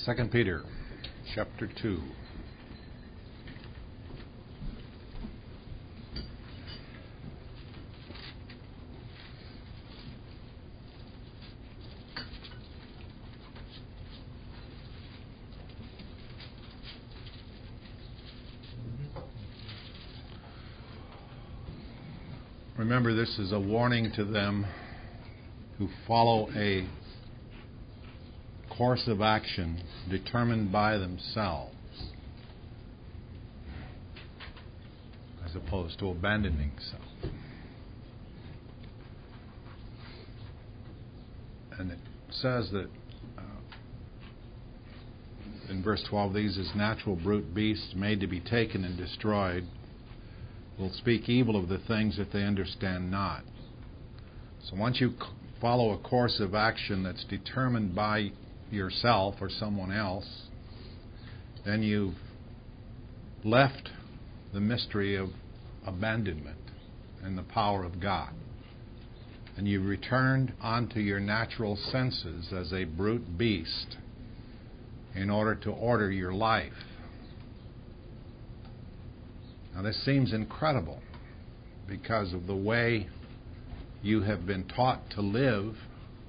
2 Peter chapter 2. Remember, this is a warning to them who follow a course of action determined by themselves, as opposed to abandoning self. And it says that in verse 12, these as natural brute beasts made to be taken and destroyed will speak evil of the things that they understand not. So once you follow a course of action that's determined by yourself or someone else, then you've left the mystery of abandonment and the power of God. And you've returned onto your natural senses as a brute beast in order to order your life. Now this seems incredible because of the way you have been taught to live.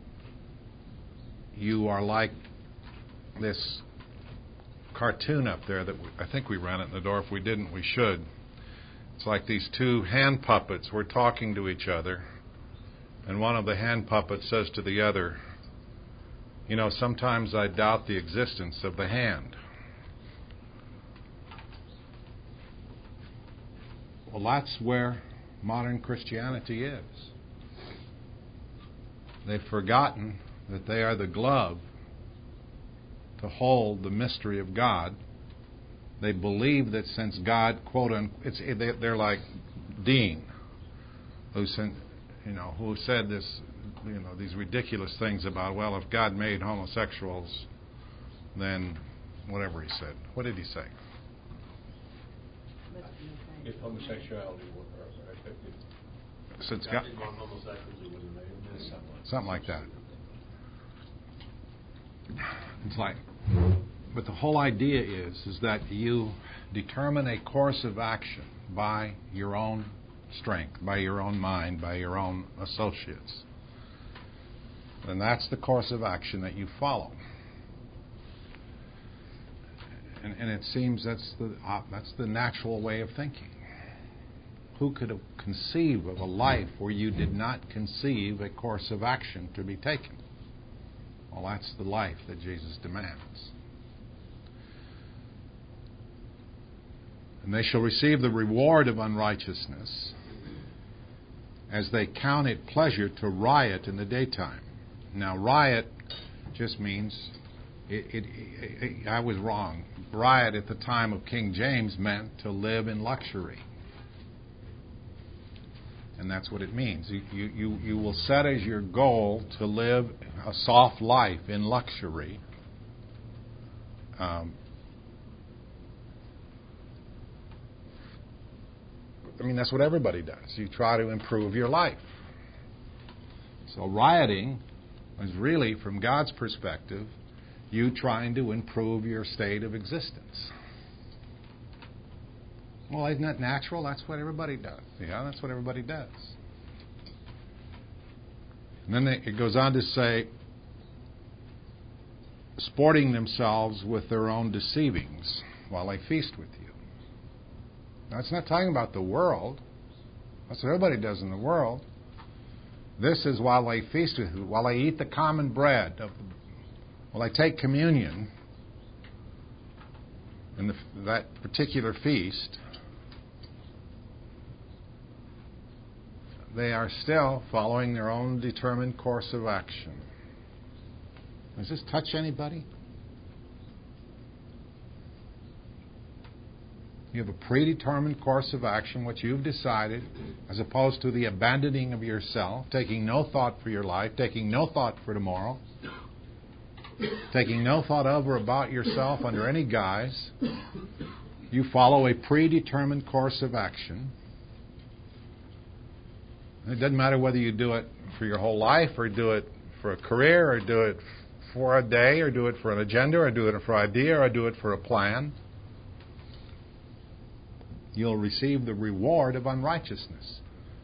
You are like this cartoon up there that I think we ran it in the door. If we didn't, we should. It's like these two hand puppets were talking to each other, and one of the hand puppets says to the other, "You know, sometimes I doubt the existence of the hand." Well, that's where modern Christianity is. They've forgotten that they are the glove to hold the mystery of God. They believe that since God, quote unquote, they're like Dean, who said this, these ridiculous things about, well, if God made homosexuals, then whatever he said. What did he say? If homosexuality were affected, since God didn't want homosexuals, he wouldn't have made them. Something like that. It's like, but the whole idea is that you determine a course of action by your own strength, by your own mind, by your own associates. And that's the course of action that you follow. And it seems that's the natural way of thinking. Who could have conceived of a life where you did not conceive a course of action to be taken? Well, that's the life that Jesus demands. And they shall receive the reward of unrighteousness as they count it pleasure to riot in the daytime. Now, riot just means, I was wrong. Riot at the time of King James meant to live in luxury. And that's what it means. You will set as your goal to live a soft life in luxury. That's what everybody does. You try to improve your life. So rioting is really, from God's perspective, you trying to improve your state of existence. Well, isn't that natural? That's what everybody does. Yeah, that's what everybody does. And then it goes on to say, sporting themselves with their own deceivings while they feast with you. Now, it's not talking about the world. That's what everybody does in the world. This is while they feast with you, while they eat the common bread, while they take communion in that particular feast. They are still following their own determined course of action. Does this touch anybody? You have a predetermined course of action, what you've decided, as opposed to the abandoning of yourself, taking no thought for your life, taking no thought for tomorrow, taking no thought of or about yourself under any guise. You follow a predetermined course of action. It doesn't matter whether you do it for your whole life or do it for a career or do it for a day, or do it for an agenda, or do it for an idea, or do it for a plan, you'll receive the reward of unrighteousness.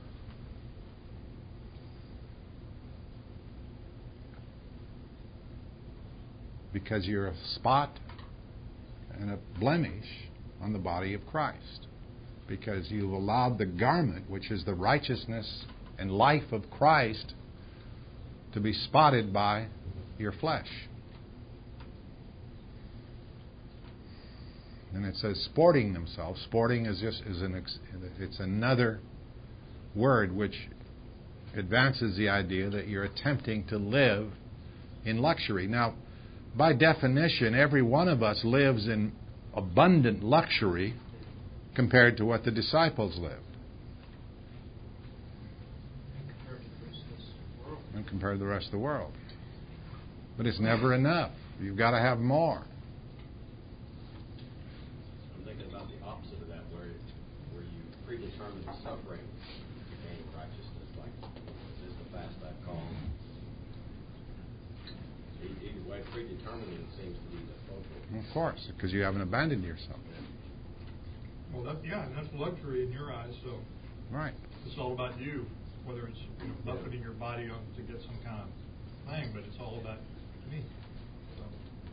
Because you're a spot and a blemish on the body of Christ. Because you've allowed the garment, which is the righteousness and life of Christ, to be spotted by your flesh. And it says sporting themselves. Sporting it's another word which advances the idea that you're attempting to live in luxury. Now, by definition, every one of us lives in abundant luxury compared to what the disciples lived. And compared to the rest of the world. But it's never enough. You've got to have more. I'm thinking about the opposite of that, where you predetermine suffering to gain righteousness, like this is the fast I've called. Either way, predetermining seems to be the focal. Of course, because you haven't abandoned yourself. Well, and that's luxury in your eyes. So, right. It's all about you, whether it's buffeting your body on to get some kind of thing, but it's all about me. So.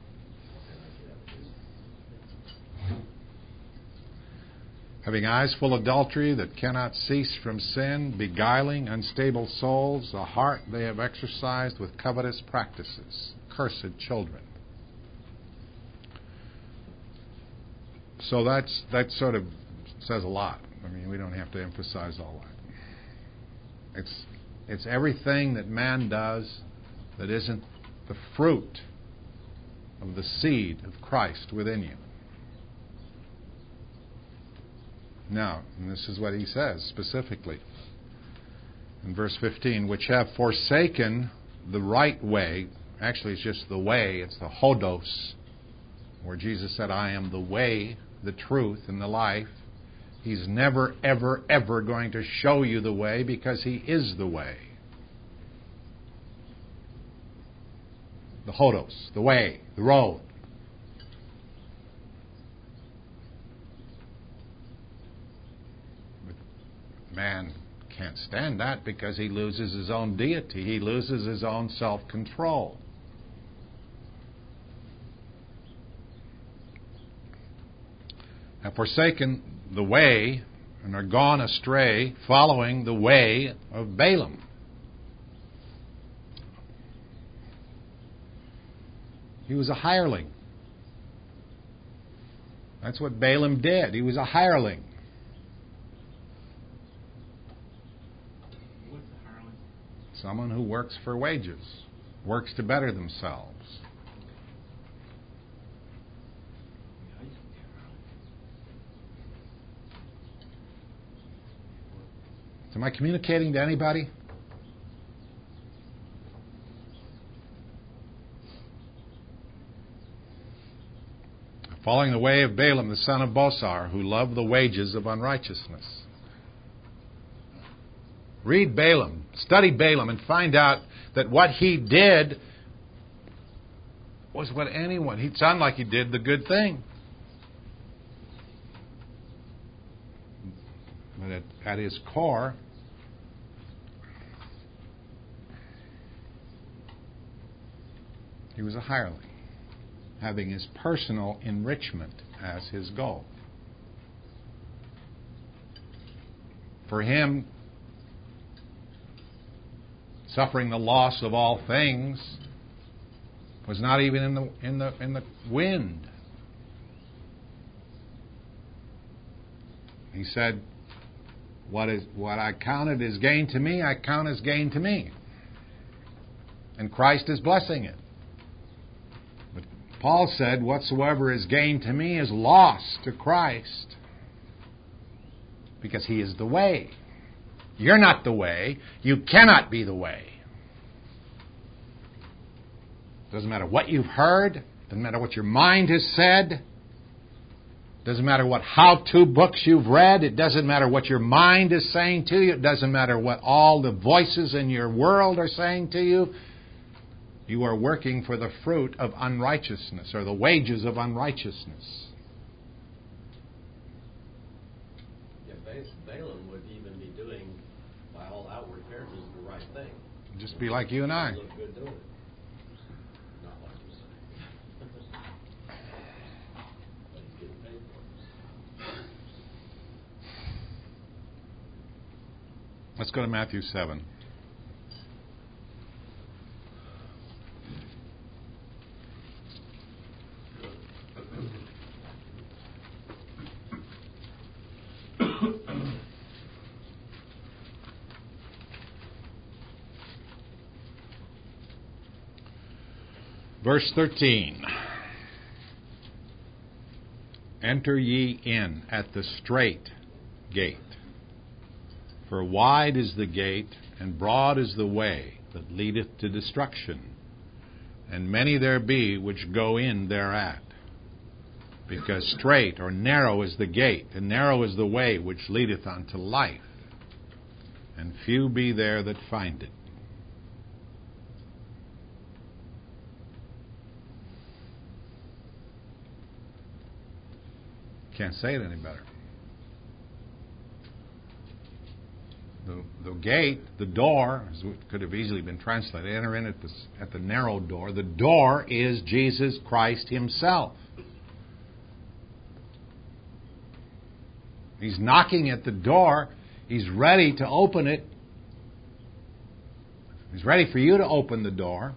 Having eyes full of adultery that cannot cease from sin, beguiling unstable souls, a heart they have exercised with covetous practices, cursed children. So that sort of says a lot. I mean, we don't have to emphasize all that. It's everything that man does that isn't the fruit of the seed of Christ within you. Now, and this is what he says specifically in verse 15, which have forsaken the right way. Actually, it's just the way. It's the hodos, where Jesus said, I am the way, the truth, and the life. He's never, ever, ever going to show you the way because He is the way. The hodos, the way, the road. But man can't stand that because he loses his own deity. He loses his own self-control. Have forsaken the way and are gone astray, following the way of Balaam. He was a hireling. That's what Balaam did. He was a hireling. What's a hireling? Someone who works for wages, works to better themselves. Am I communicating to anybody? Following the way of Balaam, the son of Bosor, who loved the wages of unrighteousness. Read Balaam, study Balaam, and find out that what he did was what anyone... He'd sound like he did the good thing. But at his core, he was a hireling, having his personal enrichment as his goal. For him, suffering the loss of all things was not even in the wind. He said, What I counted as gain to me, I count as gain to me. And Christ is blessing it. But Paul said, whatsoever is gain to me is loss to Christ. Because He is the way. You're not the way. You cannot be the way. Doesn't matter what you've heard. Doesn't matter what your mind has said. Doesn't matter what how-to books you've read. It doesn't matter what your mind is saying to you. It doesn't matter what all the voices in your world are saying to you. You are working for the fruit of unrighteousness, or the wages of unrighteousness. Yeah, Balaam would even be doing, by all outward appearances, the right thing. Just be like you and I. Look good doing it. Not like you say. But he's getting paid for it. Let's go to Matthew 7. Verse 13. Enter ye in at the strait gate. For wide is the gate, and broad is the way that leadeth to destruction, and many there be which go in thereat. Because strait or narrow is the gate, and narrow is the way which leadeth unto life, and few be there that find it. Can't say it any better. The gate, the door, as it could have easily been translated, enter in at the narrow door. The door is Jesus Christ Himself. He's knocking at the door. He's ready to open it. He's ready for you to open the door.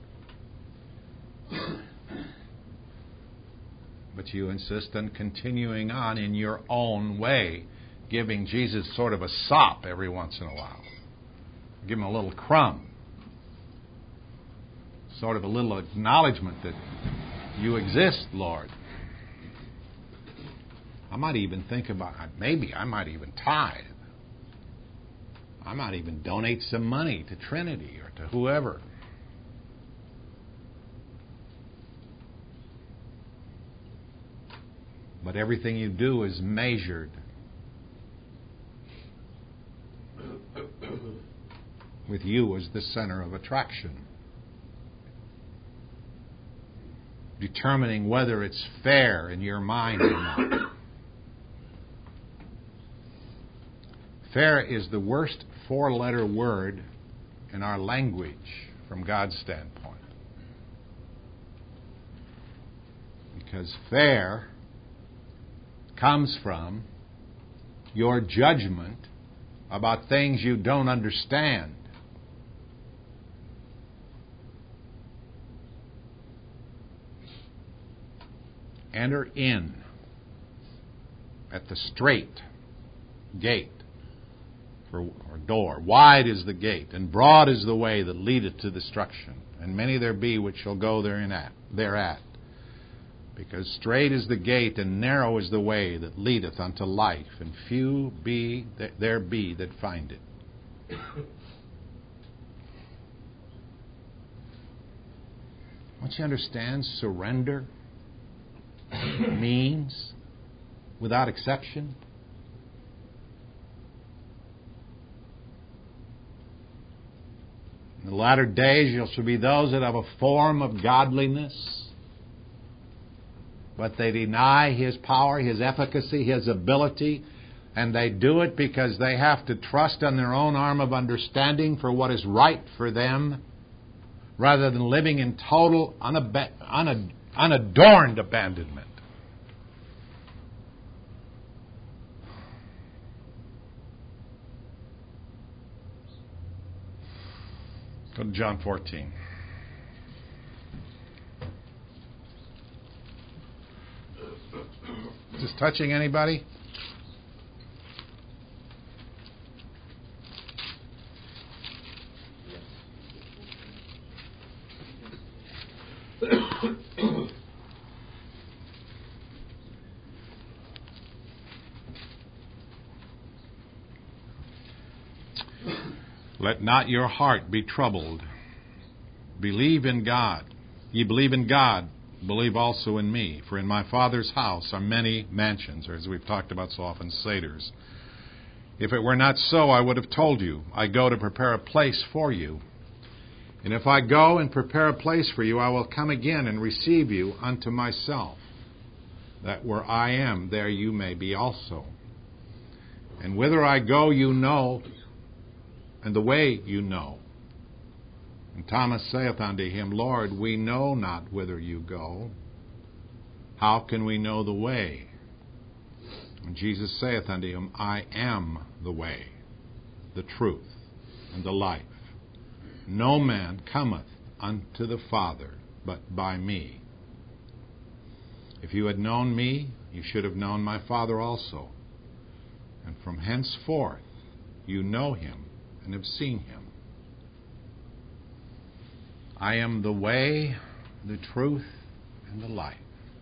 But you insist on continuing on in your own way, giving Jesus sort of a sop every once in a while. Give Him a little crumb. Sort of a little acknowledgement that you exist, Lord. I might even think about, maybe I might even tithe. I might even donate some money to Trinity or to whoever. But everything you do is measured with you as the center of attraction, determining whether it's fair in your mind or not. Fair is the worst four-letter word in our language from God's standpoint. Because fair comes from your judgment about things you don't understand. Enter in at the strait gate or door. Wide is the gate, and broad is the way that leadeth to destruction, and many there be which shall go thereat. Because strait is the gate, and narrow is the way that leadeth unto life, and few there be that find it. Don't you understand? Surrender means, without exception, in the latter days you shall be those that have a form of godliness, but they deny His power, His efficacy, His ability, and they do it because they have to trust on their own arm of understanding for what is right for them, rather than living in total unadorned abandonment. Go to John 14. Is this touching anybody? Let not your heart be troubled. Believe in God. Ye believe in God, believe also in me. For in my Father's house are many mansions, or as we've talked about so often, seders. If it were not so, I would have told you. I go to prepare a place for you. And if I go and prepare a place for you, I will come again and receive you unto myself, that where I am, there you may be also. And whither I go you know, and the way you know. And Thomas saith unto him, Lord, we know not whither you go. How can we know the way? And Jesus saith unto him, I am the way, the truth, and the life. No man cometh unto the Father but by me. If you had known me, you should have known my Father also. And from henceforth you know him and have seen him. I am the way, the truth, and the life.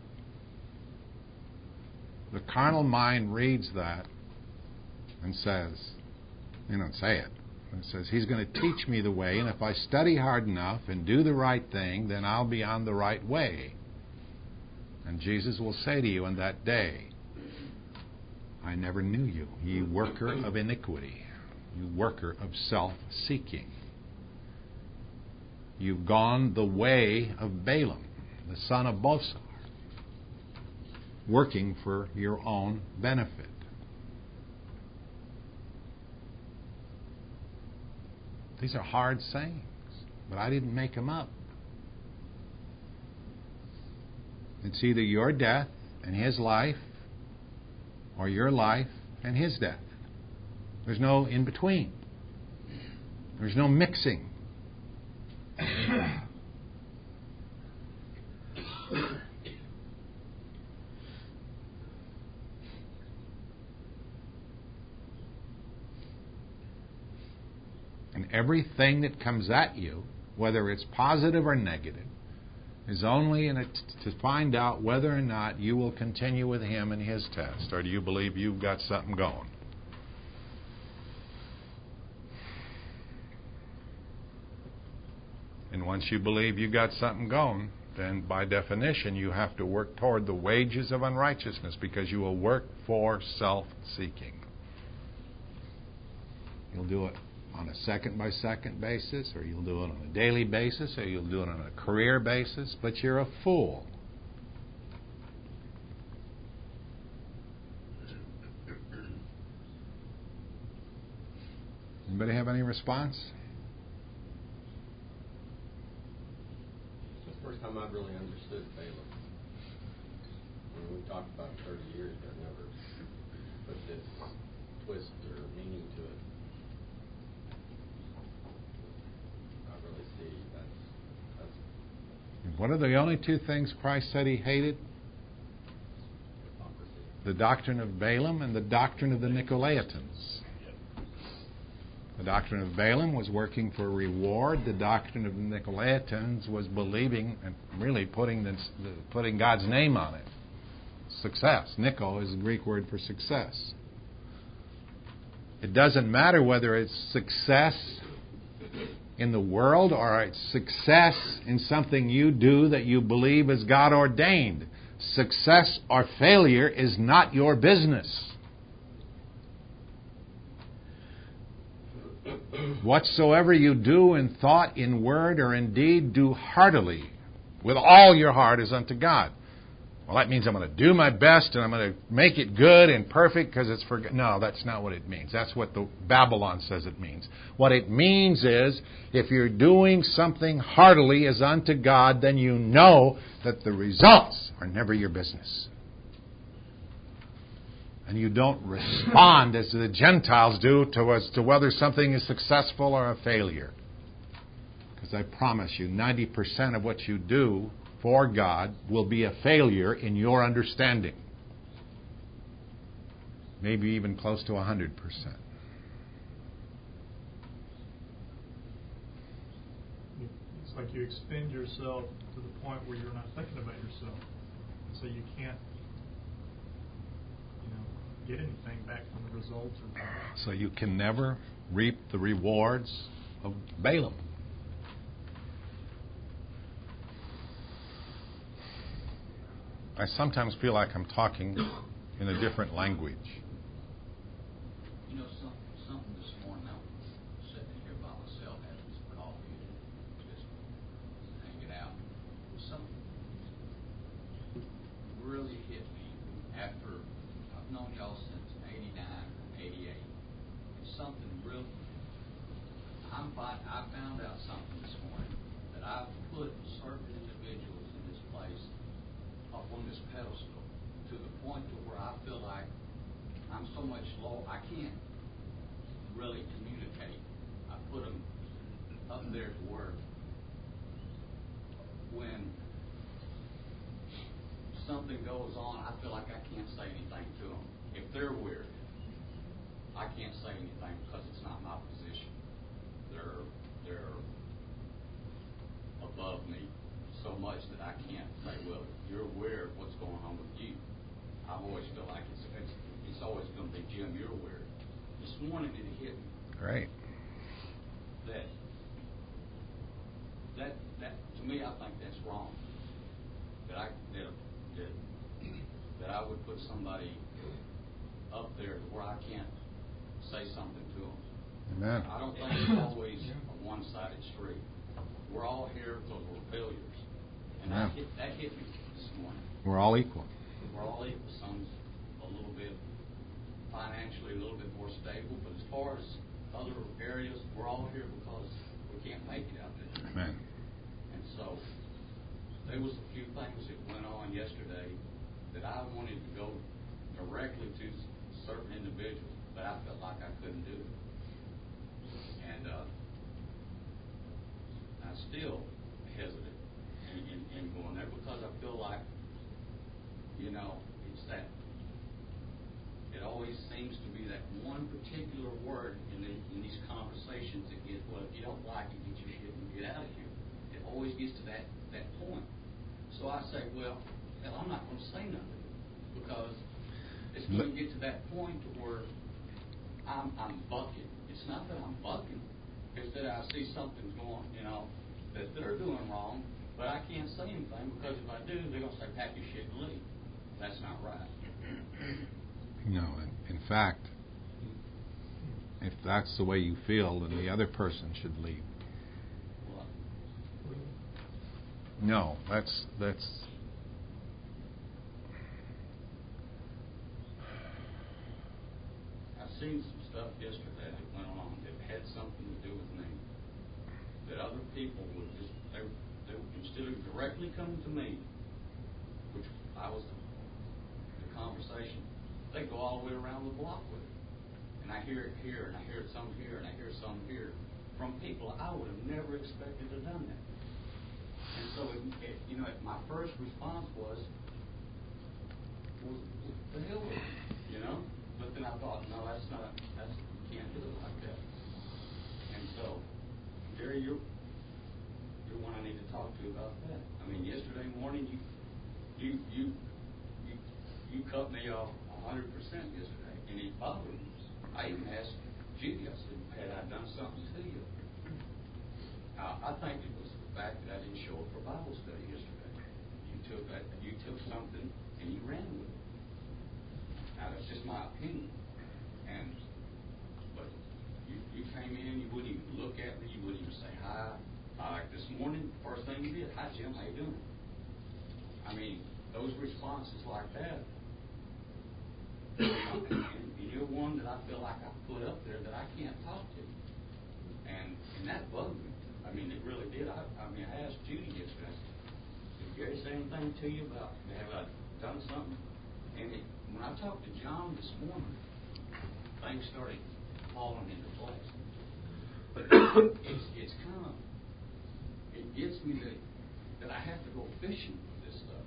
The carnal mind reads that and says, say it. It says, he's going to teach me the way, and if I study hard enough and do the right thing, then I'll be on the right way. And Jesus will say to you in that day, I never knew you, ye worker of iniquity, you worker of self-seeking. You've gone the way of Balaam, the son of Bosor, working for your own benefit. These are hard sayings, but I didn't make them up. It's either your death and his life, or your life and his death. There's no in between. There's no mixing. And everything that comes at you, whether it's positive or negative, is only to find out whether or not you will continue with him in his test, or do you believe you've got something going. And once you believe you've got something going, then by definition you have to work toward the wages of unrighteousness, because you will work for self-seeking. You'll do it on a second-by-second basis, or you'll do it on a daily basis, or you'll do it on a career basis, but you're a fool. Anybody have any response? It's the first time I've really understood Balaam. When we talked about 30 years, but I never put this twist or meaning to it. What are the only two things Christ said he hated? The doctrine of Balaam and the doctrine of the Nicolaitans. The doctrine of Balaam was working for reward. The doctrine of the Nicolaitans was believing and really putting God's name on it. Success. Nico is the Greek word for success. It doesn't matter whether it's success in the world, or it's success in something you do that you believe is God ordained. Success or failure is not your business. Whatsoever you do in thought, in word, or in deed, do heartily, with all your heart as unto God. Well, that means I'm going to do my best and I'm going to make it good and perfect because it's for God. No, that's not what it means. That's what the Babylon says it means. What it means is, if you're doing something heartily as unto God, then you know that the results are never your business. And you don't respond as the Gentiles do as to whether something is successful or a failure. Because I promise you, 90% of what you do for God will be a failure in your understanding. Maybe even close to 100%. It's like you expend yourself to the point where you're not thinking about yourself. So you can't, get anything back from the results of that. So you can never reap the rewards of Balaam. I sometimes feel like I'm talking in a different language. Something this morning, I was sitting here by myself having some coffee, and just this pedestal to the point to where I feel like I'm so much low, I can't really communicate. I put them up there to where when something goes on, I feel like I can't say anything to them. If they're weird, I can't say anything because it's not my position. They're above me so much that I can't say, well, you're aware of what's going on with you. I always feel like it's always going to be, Jim, you're weird. This morning it hit me. Great. That to me, I think that's wrong. That I would put somebody up there where I can't say something to them. Amen. I don't think it's always a one-sided street. We're all here because we're failures, and that hit me this morning. We're all equal. We're all equal. Some's a little bit financially a little bit more stable, but as far as other areas, we're all here because we can't make it out there. Amen. And so there was a few things that went on yesterday that I wanted to go directly to certain individuals, but I felt like I couldn't do it. And I still hesitate in going there because I feel like, it's that. It always seems to be that one particular word in these conversations that gets, well, if you don't like it, get your shit and get out of here. It always gets to that point. So I say, well, hell, I'm not going to say nothing because it's going to get to that point where I'm bucking. It's not that I'm bucking. It's that I see something's going, that they're doing wrong, but I can't say anything because if I do, they're going to say, pack your shit and leave. That's not right. No, in fact, if that's the way you feel, then the other person should leave. Well, No, that's. I seen some stuff yesterday that went on that had something to do with me. That other people would just, they instead of directly coming to me, which I was the conversation, they go all the way around the block with it. And I hear it here, and I hear it some here, and I hear some here, from people I would have never expected to have done that. And so, my first response was the hell with it, But then I thought, no, you can't do it like that. And so, Gary, you're one I need to talk to about that. I mean, yesterday morning, you cut me off 100% yesterday, and it bothered me. I even asked Judy, I said, had I done something to you? I think it was the fact that I didn't show up for Bible study yesterday. You took something and you ran with it. Now, that's just my opinion. But you came in, you wouldn't even look at me, you wouldn't even say hi. Like this morning, first thing you did, hi Jim, how you doing? I mean, those responses like that, and you're one that I feel like I put up there that I can't talk to. And that bugged me. I mean, it really did. I asked Judy yesterday, did Gary say anything to you about, have I done something? And when I talked to John this morning, things started falling into place. But it's kind of, it gets me that I have to go fishing with this stuff.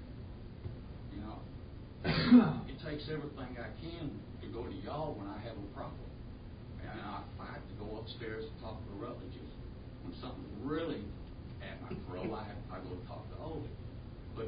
It takes everything I can to go to y'all when I have a problem. And I have to go upstairs and talk to the Rutledges. When something really at my throat, I go talk to Oldie. But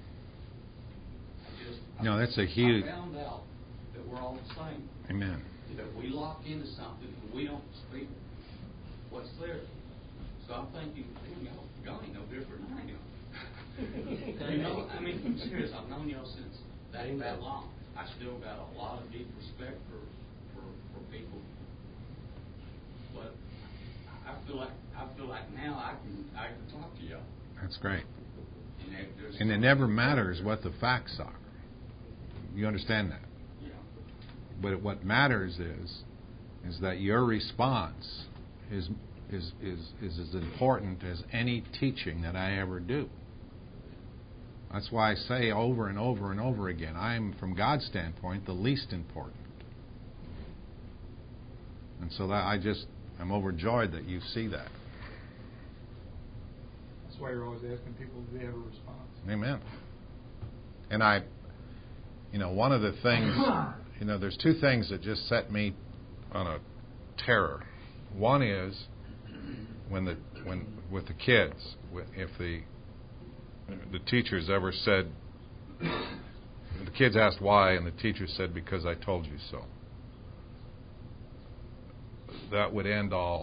I found out that we're all the same. Amen. That we lock into something and we don't speak what's there. So I'm thinking, damn, y'all ain't no different than I am. I mean, I'm serious. I've known y'all since that long. I still got a lot of deep respect for people. But I feel like now I can talk to y'all. That's great. And it never matters what the facts are. You understand that? Yeah. But what matters is that your response is as important as any teaching that I ever do. That's why I say over and over and over again, I'm, from God's standpoint, the least important. And so that I'm overjoyed that you see that. That's why you're always asking people, do they have a response? Amen. And one of the things, there's two things that just set me on a terror. One is when with the kids, if the teachers ever said, the kids asked why, and the teacher said, because I told you so. That would end all.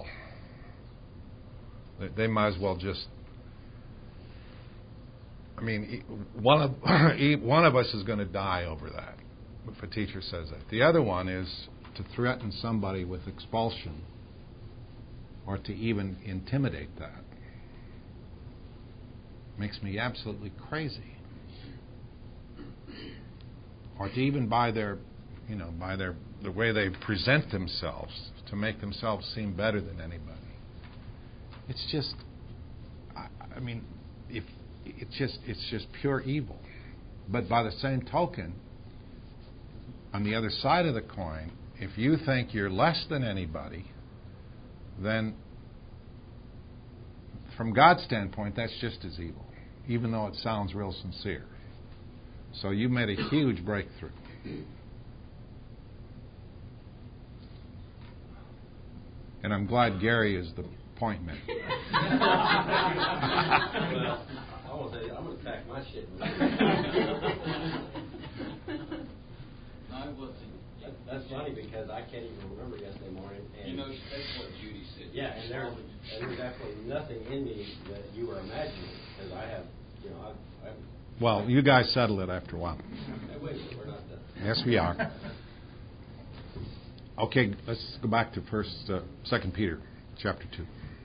They might as well just. I mean, one of us is going to die over that if a teacher says that. The other one is to threaten somebody with expulsion or to even intimidate that. Makes me absolutely crazy. Or to even by the way they present themselves, to make themselves seem better than anybody. It's just, it's just pure evil. But by the same token, on the other side of the coin, if you think you're less than anybody, then from God's standpoint, that's just as evil, even though it sounds real sincere. So you made a huge breakthrough. And I'm glad Gary is the point man. I'm going to pack my shit. That's funny because I can't even remember yesterday morning. And that's what Judy said. Yeah, and there's absolutely nothing in me that you were imagining because I have, Well, you guys settle it after a while. Hey, wait, we're not done. Yes, we are. Okay, let's go back to 2 Peter, chapter 2.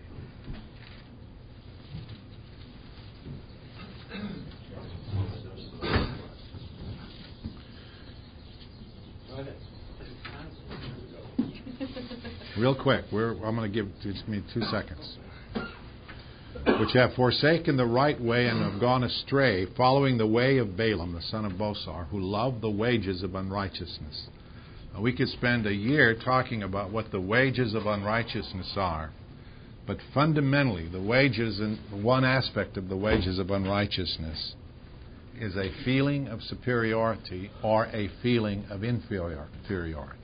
Real quick, I'm going to give me 2 seconds. Which have forsaken the right way and have gone astray, following the way of Balaam, the son of Bosor, who loved the wages of unrighteousness. Now, we could spend a year talking about what the wages of unrighteousness are, but fundamentally, the wages, and one aspect of the wages of unrighteousness, is a feeling of superiority or a feeling of inferiority.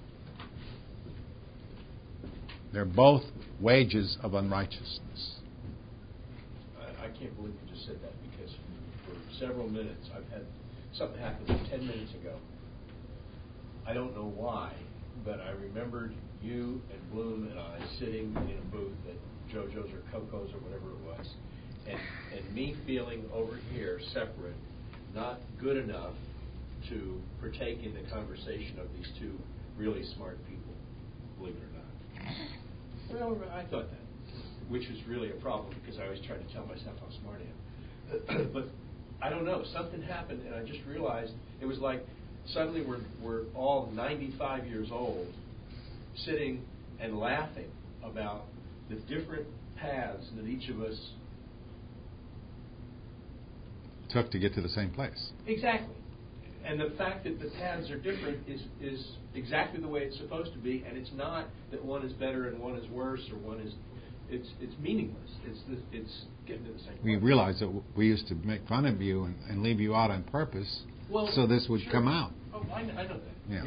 They're both wages of unrighteousness. I can't believe you just said that because for several minutes I've had something happen 10 minutes ago. I don't know why, but I remembered you and Bloom and I sitting in a booth at JoJo's or Coco's or whatever it was, and me feeling over here separate, not good enough to partake in the conversation of these two really smart people, believe it or not. Well, I thought that, which was really a problem because I always try to tell myself how smart I am. But I don't know, something happened and I just realized it was like suddenly we're all 95 years old sitting and laughing about the different paths that each of us took to get to the same place. Exactly. And the fact that the paths are different is exactly the way it's supposed to be, and it's not that one is better and one is worse or one is. It's meaningless. It's getting to the same place. We realize that we used to make fun of you and leave you out on purpose, so this would come out. Oh, I know that. Yeah.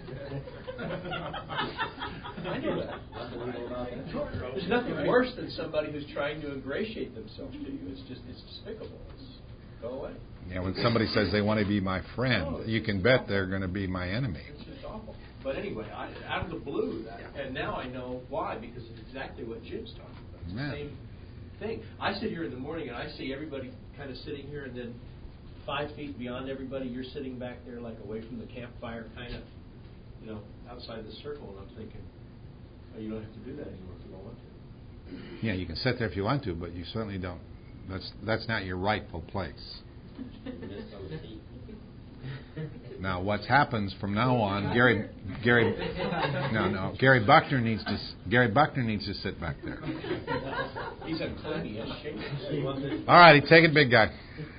I know that. There's nothing worse than somebody who's trying to ingratiate themselves to you. It's despicable. Go away. Yeah, when somebody says they want to be my friend, you can bet they're going to be my enemy. It's just awful. But anyway, out of the blue, and now I know why, because it's exactly what Jim's talking about. It's the same thing. I sit here in the morning and I see everybody kind of sitting here, and then 5 feet beyond everybody, you're sitting back there like away from the campfire, kind of, outside the circle, and I'm thinking, oh, you don't have to do that anymore if you don't want to. Yeah, you can sit there if you want to, but you certainly don't. That's not your rightful place. Now, what happens from now on, Gary Buckner needs to sit back there. He's a clammy as shit. All righty, take it, big guy.